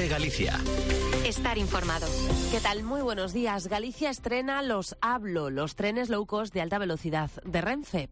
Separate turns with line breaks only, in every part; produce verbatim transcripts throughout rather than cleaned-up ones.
COPE Galicia.
Estar informado.
¿Qué tal? Muy buenos días. Galicia estrena los Hablo, los trenes low cost de alta velocidad de Renfe.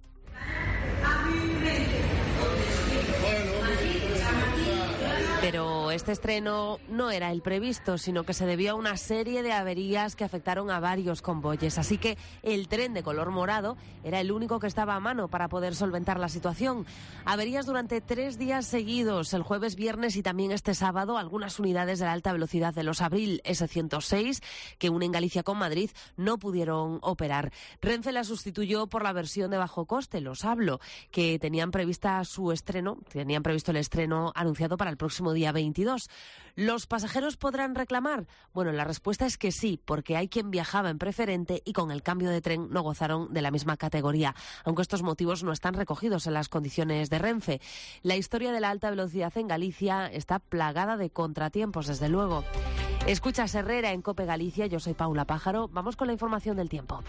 Pero este estreno no era el previsto, sino que se debió a una serie de averías que afectaron a varios convoyes. Así que el tren de color morado era el único que estaba a mano para poder solventar la situación. Averías durante tres días seguidos, el jueves, viernes y también este sábado, algunas unidades de la alta velocidad de los Abril ese ciento seis, que unen Galicia con Madrid, no pudieron operar. Renfe la sustituyó por la versión de bajo coste, los Hablo, que tenían prevista su estreno, tenían previsto el estreno anunciado para el próximo día veintidós. ¿Los pasajeros podrán reclamar? Bueno, la respuesta es que sí, porque hay quien viajaba en preferente y con el cambio de tren no gozaron de la misma categoría, aunque estos motivos no están recogidos en las condiciones de Renfe. La historia de la alta velocidad en Galicia está plagada de contratiempos, desde luego. Escuchas Herrera en COPE Galicia, yo soy Paula Pájaro. Vamos con la información del tiempo.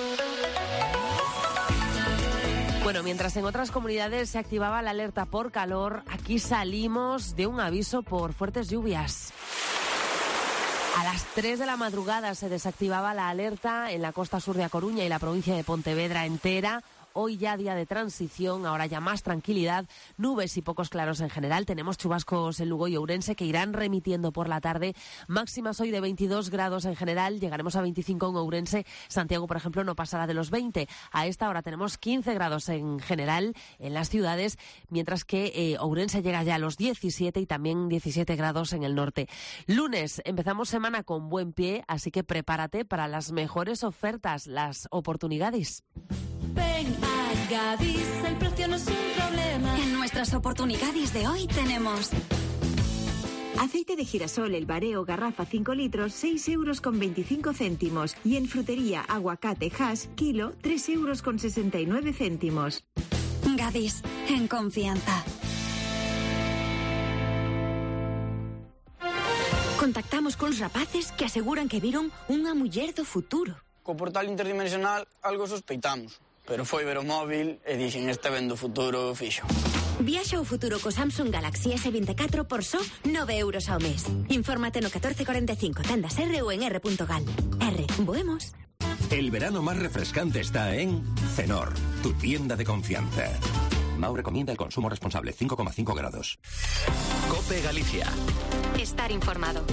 Bueno, mientras en otras comunidades se activaba la alerta por calor, aquí salimos de un aviso por fuertes lluvias. A las tres de la madrugada se desactivaba la alerta en la costa sur de A Coruña y la provincia de Pontevedra entera. Hoy ya día de transición, ahora ya más tranquilidad, nubes y pocos claros en general. Tenemos chubascos en Lugo y Ourense que irán remitiendo por la tarde. Máximas hoy de veintidós grados en general, llegaremos a veinticinco en Ourense. Santiago, por ejemplo, no pasará de los veinte. A esta hora tenemos quince grados en general en las ciudades, mientras que eh, Ourense llega ya a los diecisiete y también diecisiete grados en el norte. Lunes, empezamos semana con buen pie, así que prepárate para las mejores ofertas, las oportunidades.
Ven a Gadis, el precio no es un problema.
En nuestras oportunidades de hoy tenemos
aceite de girasol El Bareo garrafa cinco litros, seis euros con veinticinco céntimos. Y en frutería aguacate Hass, kilo, tres euros con sesenta y nueve céntimos.
Gadis, en confianza. Contactamos con rapaces que aseguran que vieron unha muller do futuro.
Co portal interdimensional algo sospeitamos, pero foi ver o móvil e dixen este ven do futuro fixo.
Viaxa ao futuro co Samsung Galaxy ese veinticuatro por só nove euros ao mes. Infórmate no catorce cuarenta y cinco, tendas R ou en R punto gal. R, voemos.
El verano más refrescante está en Cenor, tu tienda de confianza. Mau recomienda el consumo responsable, cinco coma cinco grados. COPE Galicia.
Estar informado.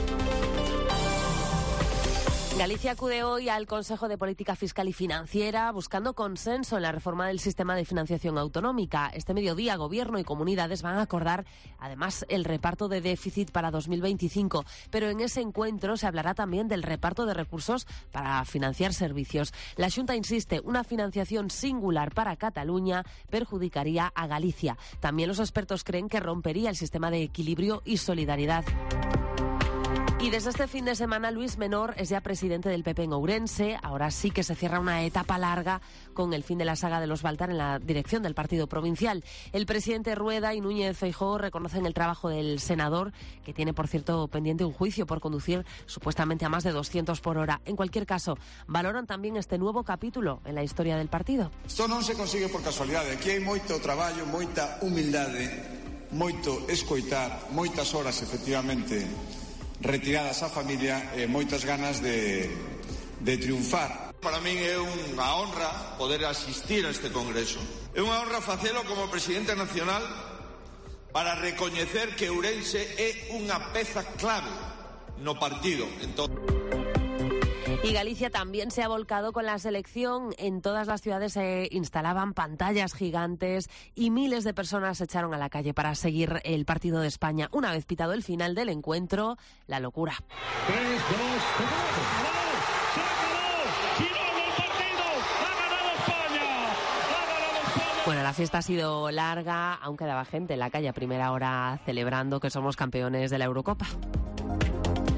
Galicia acude hoy al Consejo de Política Fiscal y Financiera buscando consenso en la reforma del sistema de financiación autonómica. Este mediodía, Gobierno y comunidades van a acordar, además, el reparto de déficit para dos mil veinticinco. Pero en ese encuentro se hablará también del reparto de recursos para financiar servicios. La Xunta insiste, una financiación singular para Cataluña perjudicaría a Galicia. También los expertos creen que rompería el sistema de equilibrio y solidaridad. Y desde este fin de semana Luis Menor es ya presidente del P P en Ourense. Ahora sí que se cierra una etapa larga con el fin de la saga de los Baltar en la dirección del partido provincial. El presidente Rueda y Núñez Feijóo reconocen el trabajo del senador, que tiene, por cierto, pendiente un juicio por conducir supuestamente a más de doscientos por hora. En cualquier caso, valoran también este nuevo capítulo en la historia del partido.
Isto non se consigue por casualidade. Aquí hai moito traballo, moita humildade, moito escoitar, moitas horas, efectivamente, retiradas á familia e moitas ganas de, de triunfar.
Para min é unha honra poder asistir a este congreso. É unha honra facelo como presidente nacional para recoñecer que Ourense é unha peza clave no partido. Entón...
Y Galicia también se ha volcado con la selección. En todas las ciudades se instalaban pantallas gigantes y miles de personas se echaron a la calle para seguir el partido de España. Una vez pitado el final del encuentro, la locura.
tres, dos, ¡Se acabó! ¡Final del partido! ¡Ha ganado España! ¡Ha ganado España!
Bueno, la fiesta ha sido larga, aún quedaba gente en la calle a primera hora celebrando que somos campeones de la Eurocopa.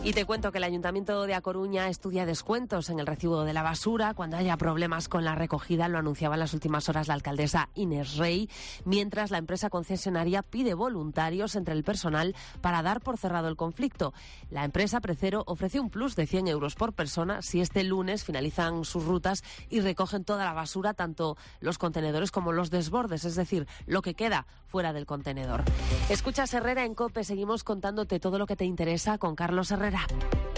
Y te cuento que el Ayuntamiento de A Coruña estudia descuentos en el recibo de la basura cuando haya problemas con la recogida. Lo anunciaba en las últimas horas la alcaldesa Inés Rey, mientras la empresa concesionaria pide voluntarios entre el personal para dar por cerrado el conflicto. La empresa Precero ofrece un plus de cien euros por persona si este lunes finalizan sus rutas y recogen toda la basura, tanto los contenedores como los desbordes, es decir, lo que queda fuera del contenedor. Escuchas Herrera en COPE, seguimos contándote todo lo que te interesa con Carlos Herrera.